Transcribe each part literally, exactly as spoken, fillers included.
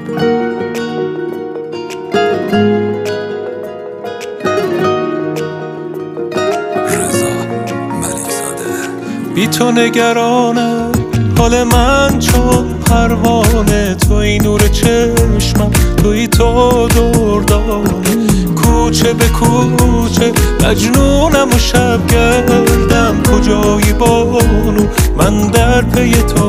بی تو نگرانم حال من چون پروانه، توی نور چشمم، توی تو دردانه. کوچه به کوچه مجنونم و شب گردم، کجایی بانو من در پی تو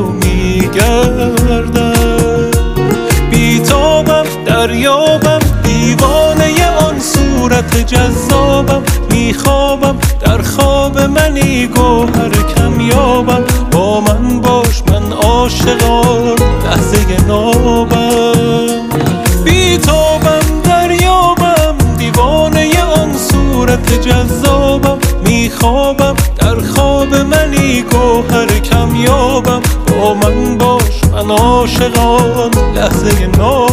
میگردم. بی تابم دریابم دیوانه آن صورت جذابم، میخوابم در خواب منی گوهر کمیابم. با من باش من عاشقان لحظه نابم. بی تابم دریابم دیوانه آن صورت جذابم، میخوابم در خواب منی گوهر کمیابم. با من باش من عاشقان لحظه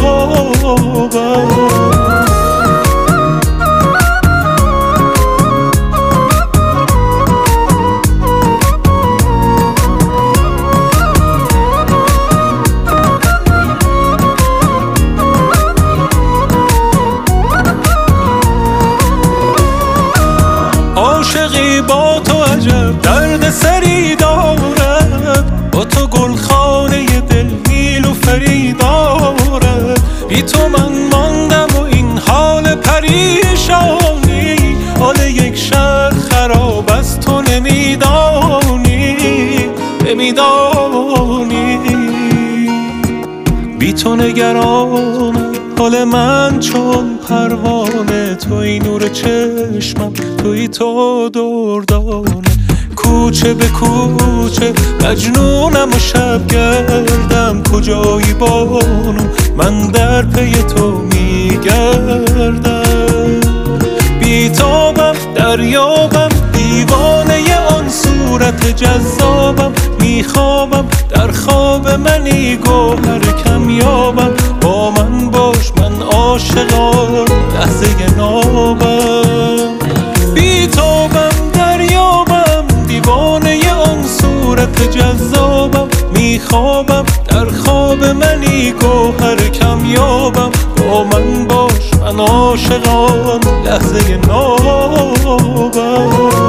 نابم. عاشقی با تو عجب درد سری دارد، با تو گلخانه دل نیل و فری دارد. بی تو من ماندم و این حال پریشانی، حال یک شهر خراب از تو نمیدانی نمیدانی. بی تو نگرانم حال من چون پروانه، توی نور چشمم، توی تو دردانه. کوچه به کوچه مجنونم و شب گردم، کجایی بانو من در پی تو میگردم. بی تابم دریابم دیوانه آن صورت جذابم، میخوابم در خواب منی گوهر کمیابم. با من باش من عاشقان لحظه نابم. بی تابم دریابم دیوانه آن صورت جذابم، میخوابم در خواب منی گوهر کمیابم. با من باش من عاشقان لحظه نابم.